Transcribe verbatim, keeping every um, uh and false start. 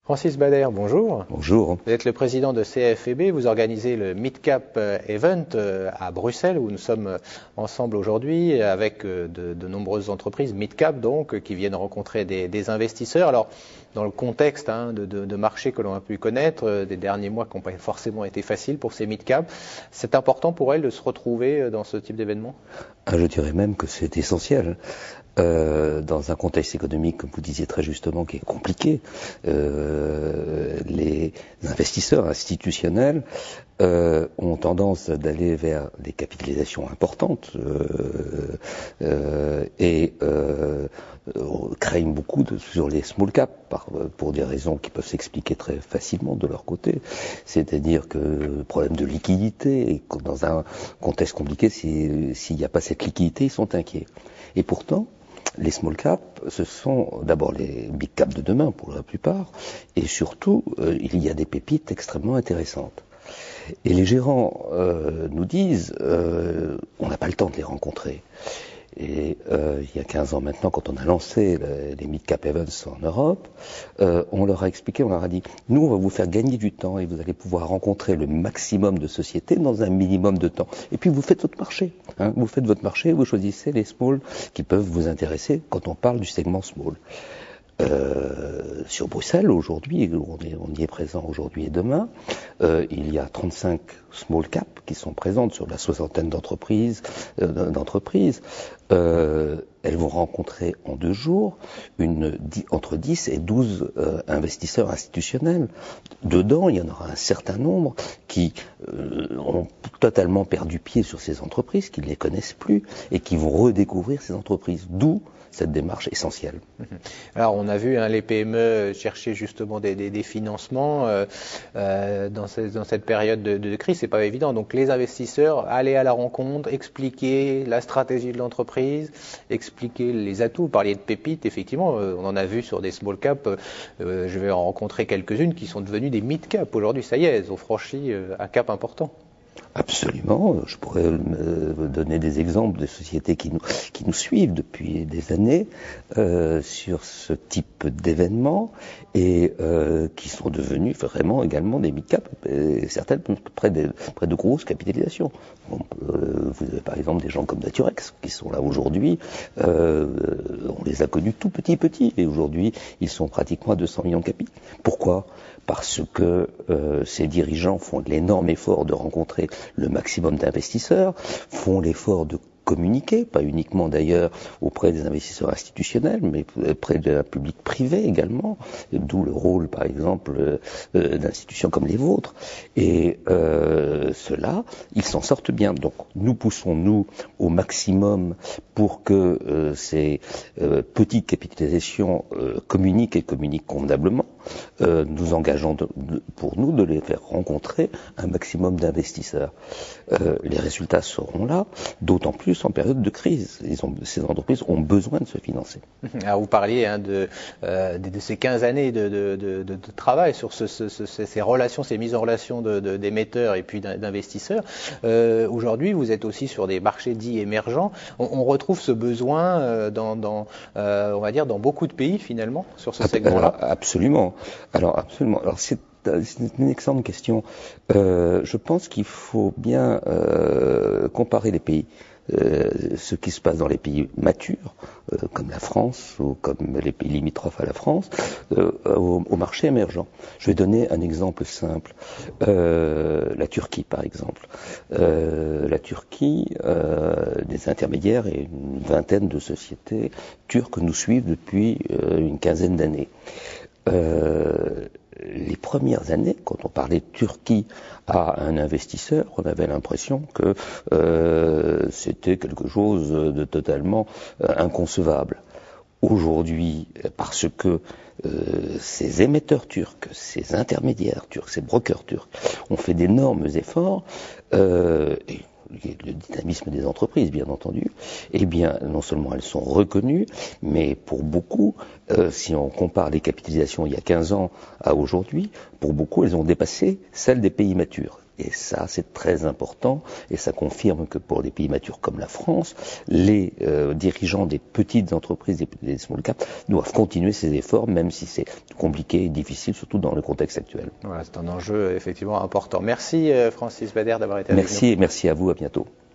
Francis Bader, bonjour. Bonjour. Vous êtes le président de C F E B, vous organisez le Midcap Event à Bruxelles où nous sommes ensemble aujourd'hui avec de, de nombreuses entreprises, Midcap donc, qui viennent rencontrer des, des investisseurs. Alors, dans le contexte hein, de, de, de marché que l'on a pu connaître, des derniers mois qui n'ont pas forcément été faciles pour ces Midcap, c'est important pour elles de se retrouver dans ce type d'événement ? Ah, je dirais même que c'est essentiel. Euh, dans un contexte économique, comme vous disiez très justement, qui est compliqué, euh, les investisseurs institutionnels euh, ont tendance d'aller vers des capitalisations importantes euh, euh, et euh, craignent beaucoup de, sur les small caps par, pour des raisons qui peuvent s'expliquer très facilement de leur côté. C'est-à-dire que le problème de liquidité, et que dans un contexte compliqué, si, s'il n'y a pas cette liquidité, ils sont inquiets. Et pourtant, les small caps, ce sont d'abord les big caps de demain pour la plupart, et surtout, euh, il y a des pépites extrêmement intéressantes. Et les gérants euh, nous disent, euh, on n'a pas le temps de les rencontrer. Et euh, il y a quinze ans maintenant, quand on a lancé le, les Midcap Events en Europe, euh, on leur a expliqué, on leur a dit, nous on va vous faire gagner du temps et vous allez pouvoir rencontrer le maximum de sociétés dans un minimum de temps. Et puis vous faites votre marché, hein, vous faites votre marché, vous choisissez les small qui peuvent vous intéresser quand on parle du segment small. Euh, sur Bruxelles aujourd'hui, on, est, on y est présent aujourd'hui et demain, euh, il y a trente-cinq small caps qui sont présentes sur la soixantaine d'entreprises. Euh, d'entreprises. Euh, elles vont rencontrer en deux jours une, entre dix et douze euh, investisseurs institutionnels. Dedans, il y en aura un certain nombre qui euh, ont totalement perdu pied sur ces entreprises, qui ne les connaissent plus et qui vont redécouvrir ces entreprises. D'où cette démarche essentielle. Alors on a vu hein, les P M E chercher justement des, des, des financements euh, euh, dans, ce, dans cette période de, de crise, c'est pas évident. Donc les investisseurs, aller à la rencontre, expliquer la stratégie de l'entreprise, expliquer les atouts. Vous parliez de pépites, effectivement, euh, on en a vu sur des small caps. Euh, je vais en rencontrer quelques-unes qui sont devenues des mid cap aujourd'hui. Ça y est, elles ont franchi euh, un cap important. Absolument. Je pourrais euh, donner des exemples de sociétés qui nous, qui nous suivent depuis des années euh, sur ce type d'événements et euh, qui sont devenues vraiment également des mid-cap, et certaines près de, près de grosses capitalisations. Bon, euh, vous avez par exemple des gens comme Naturex qui sont là aujourd'hui. Euh, on les a connus tout petits petits et aujourd'hui ils sont pratiquement à deux cents millions de capi. Pourquoi ? Parce que euh, ces dirigeants font l'énorme effort de rencontrer le maximum d'investisseurs, font l'effort de communiquer, pas uniquement d'ailleurs auprès des investisseurs institutionnels, mais auprès de la public privé également, d'où le rôle par exemple euh, d'institutions comme les vôtres. Et euh, ceux-là, ils s'en sortent bien. Donc nous poussons nous au maximum pour que euh, ces euh, petites capitalisations euh, communiquent et communiquent convenablement. Euh, nous engageons de, de, pour nous de les faire rencontrer un maximum d'investisseurs. Euh, les résultats seront là, d'autant plus en période de crise. Ils ont, ces entreprises ont besoin de se financer. Alors vous parliez hein, de, euh, de, de ces quinze années de, de, de, de travail sur ce, ce, ce, ces relations, ces mises en relation de, de, d'émetteurs et puis d'investisseurs. Euh, aujourd'hui, vous êtes aussi sur des marchés dits émergents. On, on retrouve ce besoin euh, dans, dans euh, on va dire, dans beaucoup de pays finalement sur ce segment-là. Alors, absolument. Alors absolument. Alors c'est C'est une excellente question. Euh, je pense qu'il faut bien euh, comparer les pays. Euh, ce qui se passe dans les pays matures, euh, comme la France ou comme les pays limitrophes à la France, euh, au, au marché émergent. Je vais donner un exemple simple. Euh, la Turquie, par exemple. Euh, la Turquie, euh, des intermédiaires et une vingtaine de sociétés turques nous suivent depuis euh, une quinzaine d'années. Euh, les premières années, quand on parlait de Turquie à un investisseur, on avait l'impression que euh, c'était quelque chose de totalement euh, inconcevable. Aujourd'hui, parce que euh, ces émetteurs turcs, ces intermédiaires turcs, ces brokers turcs ont fait d'énormes efforts, euh, et le dynamisme des entreprises, bien entendu, eh bien, non seulement elles sont reconnues, mais pour beaucoup, euh, si on compare les capitalisations il y a quinze ans à aujourd'hui, pour beaucoup, elles ont dépassé celles des pays matures. Et ça, c'est très important, et ça confirme que pour des pays matures comme la France, les euh, dirigeants des petites entreprises, des, des small caps, doivent continuer ces efforts, même si c'est compliqué et difficile, surtout dans le contexte actuel. Voilà, c'est un enjeu effectivement important. Merci Francis Bader d'avoir été avec nous. Merci, et merci à vous, à bientôt.